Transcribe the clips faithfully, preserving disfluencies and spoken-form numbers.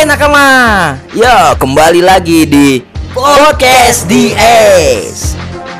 Hai nakama. Ya, kembali lagi di Podcast D S.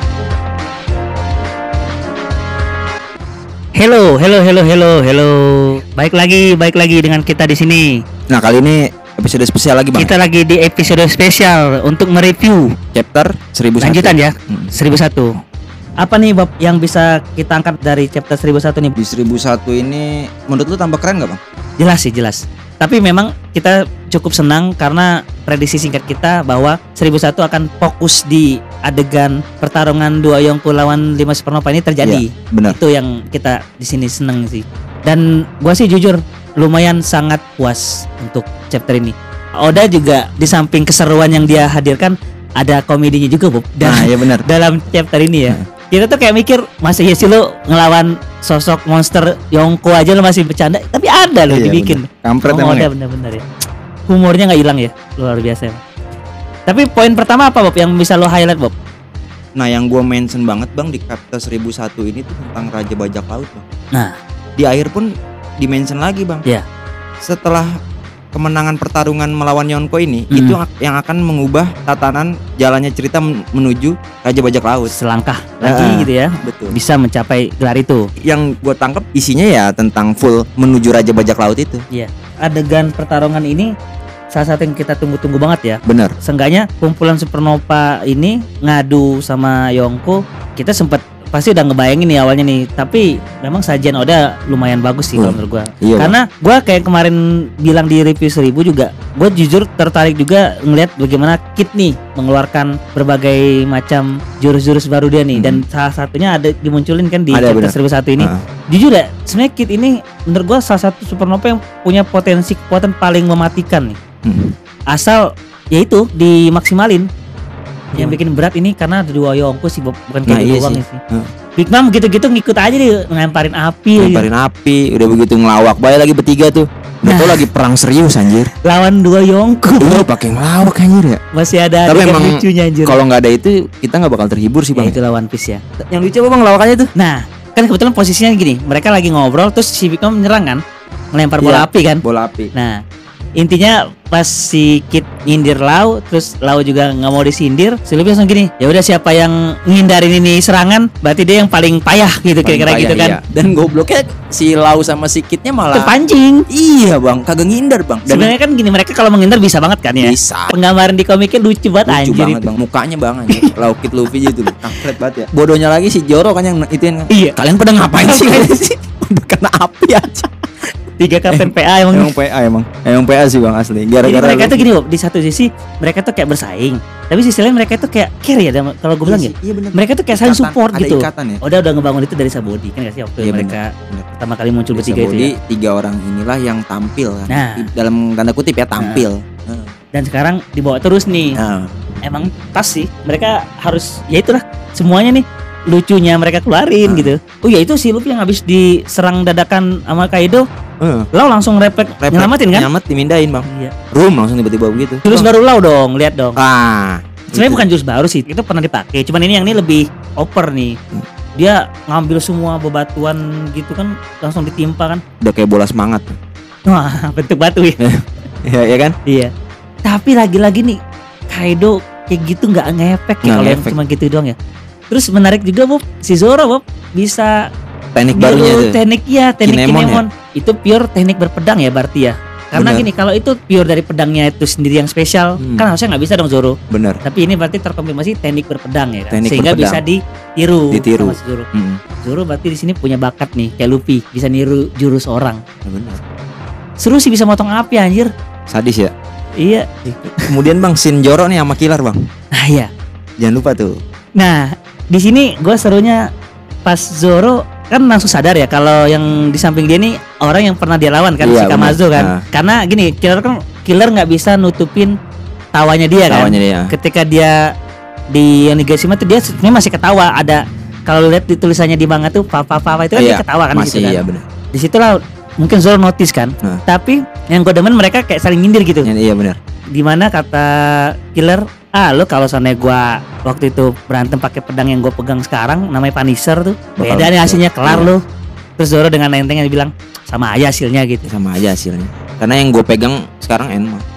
Hello, hello, hello, hello, hello. Baik lagi, baik lagi dengan kita di sini. Nah, kali ini episode spesial lagi, Bang. Kita lagi di episode spesial untuk mereview chapter seribu satu. lanjutan ya. Hmm. seribu satu. Apa nih Bob yang bisa kita angkat dari chapter seribu satu nih? Di seribu satu ini menurut lu tambah keren gak, Bang? Jelas sih, jelas. Tapi memang kita cukup senang karena prediksi singkat kita bahwa seribu satu akan fokus di adegan pertarungan dua Yonko lawan lima Supernova ini terjadi. Iya, benar. Itu yang kita di sini senang sih. Dan gua sih jujur lumayan sangat puas untuk chapter ini. Oda juga di samping keseruan yang dia hadirkan ada komedinya juga, Bob. Dan Nah, iya benar. dalam chapter ini ya. Kita tuh kayak mikir masa iya sih lo ngelawan sosok monster Yonko aja lo masih bercanda, tapi ada loh Iya, dibikin. bener. Kampret Oh, emang ada ya. bener-bener ya. Humornya nggak hilang ya, luar biasa. Emang. Tapi poin pertama apa Bob yang bisa lo highlight Bob? Nah, yang gua mention banget, Bang, di chapter seribu satu ini tuh tentang Raja Bajak Laut, Bang. Nah, Di akhir pun di-mention lagi, Bang. Iya. Setelah kemenangan pertarungan melawan Yonko ini, Hmm. itu yang akan mengubah tatanan jalannya cerita men- menuju Raja Bajak Laut. selangkah lagi Ah, gitu ya, Betul. bisa mencapai gelar itu. Yang gue tangkap isinya ya tentang full menuju Raja Bajak Laut itu. Iya. Adegan pertarungan ini salah satu yang kita tunggu-tunggu banget ya. Bener. Seenggaknya kumpulan Supernova ini ngadu sama Yonko, kita sempat pasti udah ngebayangin nih awalnya nih, tapi memang sajian Oda lumayan bagus sih kalau Hmm. menurut gua. Iya, Karena gua kayak kemarin bilang di review seribu juga, gua jujur tertarik juga ngelihat bagaimana Kid nih mengeluarkan berbagai macam jurus-jurus baru dia nih. Hmm. Dan salah satunya ada dimunculin kan di Ada, chapter benar. seribu satu ini. Ah. Jujur Jujur ya, sebenarnya Kid ini menurut gua salah satu Supernova yang punya potensi kekuatan paling mematikan nih. Hmm. Asal yaitu dimaksimalin. Yang Hmm. bikin berat ini karena ada dua Yonko sih Bob, bukan Nah, kayak iya doang sih. sih. Hmm. Big Mom gitu-gitu ngikut aja deh, ngelemparin api gitu. Lemparin api, udah begitu ngelawak bae lagi bertiga tuh. Udah Nah. tau lagi perang serius anjir. Lawan dua Yonko. Iya, pakai ngelawak anjir ya. Masih ada Tapi adegan emang lucunya anjir. kalau nggak ada itu kita nggak bakal terhibur sih, Ya Bang. itu lawan Peace ya. Yang lucu apa, Bang, lawakannya tuh? Nah, kan kebetulan posisinya gini, mereka lagi ngobrol terus si Big Mom menyerang kan, ngelempar bola Iya, api kan. Bola api. Nah, intinya pas si Kid nyindir Lau, terus Lau juga nggak mau disindir, si Luffy langsung gini, ya udah siapa yang ngindarin ini serangan, berarti dia yang paling payah gitu, Paling kira-kira payah, gitu kan. iya. Dan gobloknya si Lau sama si Kidnya malah Terpancing. iya, Bang, kagak ngindar, Bang. Dan Sebenarnya kan gini, mereka kalau menghindar bisa banget kan ya. bisa. Penggambaran di komiknya lucu banget Lucu anjir banget, itu. Bang. Mukanya, Bang, anjir. Lau Kid Luffy gitu loh. Kampret banget ya. Bodohnya lagi si Zoro kan yang ituin kan. Iya. Kalian pada ngapain sih? Udah kena api aja. Tiga kapten P A emang. Emang P A emang. Emang P A sih, Bang, asli. Jadi Gara-gara mereka lu- tuh gini Bob, di satu sisi mereka tuh kayak bersaing, tapi sisi lain mereka tuh kayak care ya, Dam, kalau gue bilang Iya ya. sih, iya bener. Mereka tuh kayak saling Ikatan, support ada gitu. ikatan ya. Udah udah ngebangun itu dari Sabodi kan gak sih waktu Iya, mereka bener. pertama kali muncul Di bertiga itu Sabodi, ya. tiga orang inilah yang tampil kan. Nah. Di- dalam tanda kutip ya tampil. Nah. Dan sekarang dibawa terus nih. Nah. Emang pas sih, mereka harus ya itulah semuanya nih lucunya mereka keluarin Nah. gitu. Oh ya itu si Luffy yang habis diserang dadakan sama Kaido, Heeh. Lau langsung refleks Refleks, nyelamatin kan? Nyamet dimindahin, Bang. Iya. Room langsung tiba-tiba begitu. Jurus Bang. baru Lau dong, lihat dong. Ah. Sebenarnya itu. bukan jurus baru sih, itu pernah dipakai. Cuman ini yang ini lebih oper nih. Dia ngambil semua bebatuan gitu kan, langsung ditimpa kan. Udah kayak bola semangat. Wah, bentuk batu ya. Iya, ya kan? Iya. Tapi lagi-lagi nih Kaido kayak gitu nggak ngefek ya Nggak kalau yang ngefek. cuma gitu doang ya. Terus menarik juga Bob, si Zoro Bob bisa Teknik barunya niru tuh. teknik ya, teknik Kinemon Kinemon. Itu pure teknik berpedang ya berarti ya. Karena Bener. gini, kalau itu pure dari pedangnya itu sendiri yang spesial, Hmm. kan harusnya nggak bisa dong Zoro. Bener. Tapi ini berarti terkonfirmasi teknik berpedang ya kan? Teknik Sehingga berpedang. bisa ditiru, Ditiru. sama si Zoro. Mm. Zoro berarti di sini punya bakat nih kayak Luffy, bisa niru jurus orang. Ya bener. Seru sih bisa motong api anjir. Sadis ya. Iya. Kemudian, Bang, Shin Zoro nih sama Killer, Bang. Nah, iya. Jangan lupa tuh. Nah, di sini gue serunya pas Zoro kan langsung sadar ya kalau yang di samping dia nih orang yang pernah dia lawan kan, Iya, si Kamazo benar. kan. Nah. Karena gini, Killer kan Killer nggak bisa nutupin tawanya dia kan. Tawanya dia. Ketika dia di Onigashima tuh dia sebenarnya masih ketawa. Ada kalau lihat di tulisannya di manga tuh papa papa itu kan Iya, dia ketawa kan di masih situ kan. iya benar. Di situlah mungkin Zoro notice kan. Nah. Tapi yang gue demen mereka kayak saling nyindir gitu. Iya benar. Dimana kata Killer, ah lo kalau soalnya gua waktu itu berantem pakai pedang yang gue pegang sekarang namanya Punisher tuh, Bakal beda nih betul. hasilnya, kelar Iya. lo. Terus Zoro dengan entengnya bilang sama aja hasilnya gitu. Sama aja hasilnya. Karena yang gue pegang sekarang Enma.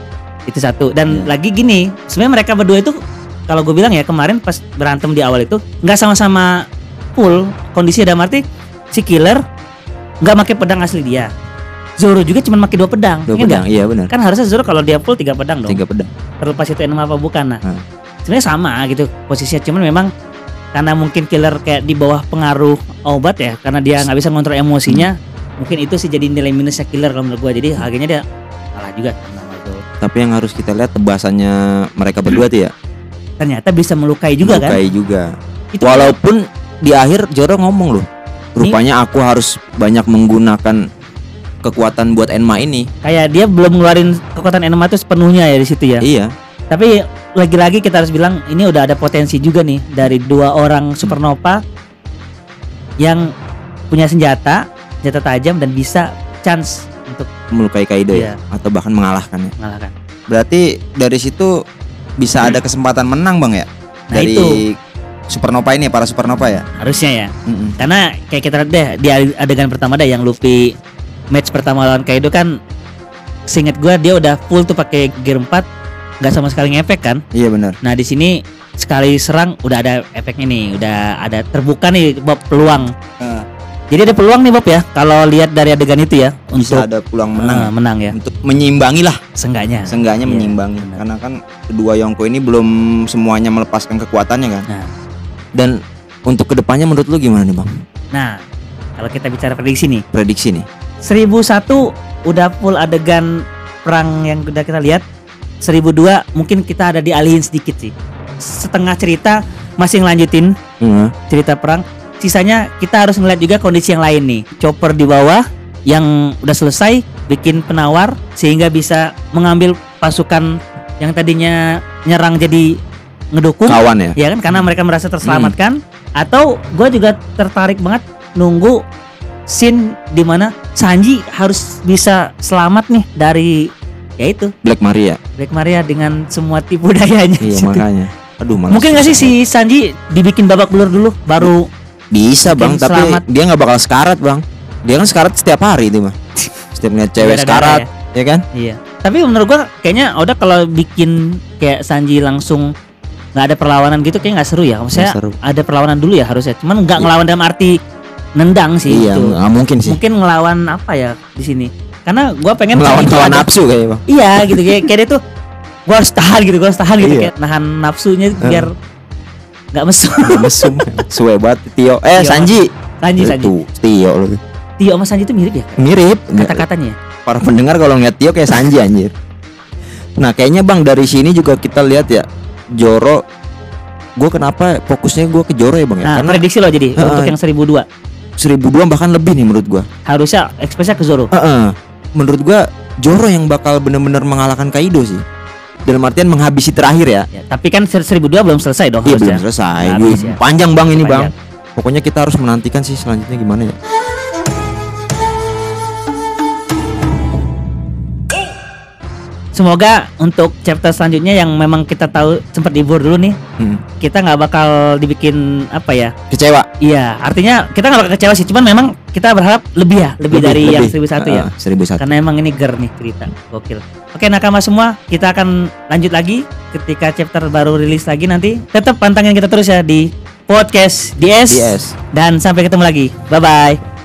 Itu satu. Dan Iya. lagi gini, sebenarnya mereka berdua itu kalau gue bilang ya kemarin pas berantem di awal itu nggak sama-sama full kondisi, dalam arti si killer nggak pakai pedang asli dia. Zoro juga cuma pakai dua pedang. Dua Ingat pedang, nggak? iya benar. Kan harusnya Zoro kalau dia full tiga pedang dong. Tiga pedang. Terlepas itu enam apa bukan. Nah, Hmm. sebenarnya sama gitu posisinya, cuman memang karena mungkin killer kayak di bawah pengaruh obat ya, karena dia nggak bisa ngontrol emosinya, Hmm. mungkin itu sih jadi nilai minusnya killer kalau menurut gue. Jadi harganya dia kalah juga sama Zoro. Tapi yang harus kita lihat tebasannya mereka berdua tuh ya. Ternyata bisa melukai juga kan. Melukai juga. Itu Walaupun di akhir Zoro ngomong loh, rupanya aku harus banyak menggunakan kekuatan buat Enma ini. kayak dia belum ngeluarin kekuatan Enma itu sepenuhnya ya di situ ya. Iya. Tapi lagi-lagi kita harus bilang ini udah ada potensi juga nih dari dua orang supernova yang punya senjata, senjata tajam dan bisa chance untuk Melukai Kaido Iya. ya, atau bahkan mengalahkannya. mengalahkan. Berarti dari situ bisa ada kesempatan menang bang ya, Nah, dari itu. supernova ini, para supernova ya. Harusnya ya. Mm-mm. Karena kayak kita lihat deh di adegan pertama deh yang Luffy match pertama lawan Kaido kan, seingat gua dia udah full tuh pakai gear empat, nggak sama sekali ngefek kan. Iya benar. Nah di sini sekali serang udah ada efeknya nih, udah ada terbuka nih Bob peluang. Jadi ada peluang nih Bob ya kalau lihat dari adegan itu ya, Bisa untuk ada peluang menang, eh, menang ya. untuk menyimbangi lah, Seenggaknya. seenggaknya Iya, menyimbangi. benar. Karena kan kedua Yonko ini belum semuanya melepaskan kekuatannya kan. Nah, Dan untuk kedepannya menurut lu gimana nih bang? nah kalau kita bicara prediksi nih, Prediksi nih. seribu satu udah full adegan perang yang udah kita lihat. seribu dua mungkin kita ada dialihin sedikit sih. Setengah cerita masih ngelanjutin Hmm. cerita perang. Sisanya kita harus ngeliat juga kondisi yang lain nih. Chopper di bawah yang udah selesai bikin penawar sehingga bisa mengambil pasukan yang tadinya nyerang jadi ngedukung. Kawan ya. Ya kan, karena mereka merasa terselamatkan. Atau gue juga tertarik banget nunggu scene dimana Sanji harus bisa selamat nih dari ya itu Black Maria. Black Maria dengan semua tipu dayanya. Iya Situ. makanya. Aduh malas. Mungkin gak sih si Sanji dibikin babak belur dulu baru Bisa bang, Mungkin tapi selamat. dia nggak bakal sekarat bang. Dia kan sekarat setiap hari itu mah. Setiap lihat cewek Darah-darah sekarat, ya kan? iya. Tapi menurut gua kayaknya udah kalau bikin kayak Sanji langsung nggak ada perlawanan gitu kayak nggak seru ya. Maksudnya Nggak seru. ada perlawanan dulu ya harusnya. Cuman nggak Iya. ngelawan dalam arti nendang sih Iya, itu. nggak mungkin sih. Mungkin ngelawan apa ya di sini? Karena gua pengen Melawan Sanji tuh hawa ada- nafsu kayaknya bang. Iya gitu kayak, kayak dia tuh gua harus tahan gitu, gua harus tahan gitu Iya. kayak nahan nafsunya biar nggak mesum. Udah mesum. Suwe banget Tio. Eh Tio. Sanji. Sanji Sanji. Tuh, Tio lu. Tio sama Sanji itu mirip ya Mirip. kata-katanya. Para pendengar kalau ngeliat Tio kayak Sanji anjir. Nah kayaknya bang dari sini juga kita lihat ya Zoro. Gue kenapa fokusnya gue ke Zoro ya bang ya? Nah, Karena prediksi lo jadi Heeh. untuk yang seribu dua seribu dua bahkan lebih nih menurut gue. harusnya ekspresinya ke Zoro. Heeh. Menurut gue Zoro yang bakal bener-bener mengalahkan Kaido sih. Dalam artian menghabisi terakhir ya. Ya, tapi kan seribu dua belum selesai dong Iya harusnya. belum selesai. Nah, Wih, habis ya. panjang bang ini Panjang. bang. Pokoknya kita harus menantikan sih selanjutnya gimana ya. Semoga untuk chapter selanjutnya yang memang kita tahu sempat libur dulu nih, Hmm. kita nggak bakal dibikin apa ya? Kecewa. Iya, artinya kita nggak bakal kecewa sih. Cuman memang kita berharap lebih ya, lebih, dari yang seribu satu ya. seribu satu. Karena emang ini ger nih cerita, gokil. Oke nakama semua, kita akan lanjut lagi ketika chapter baru rilis lagi nanti. Tetap pantangin kita terus ya di podcast D S. D S. Dan sampai ketemu lagi. Bye bye.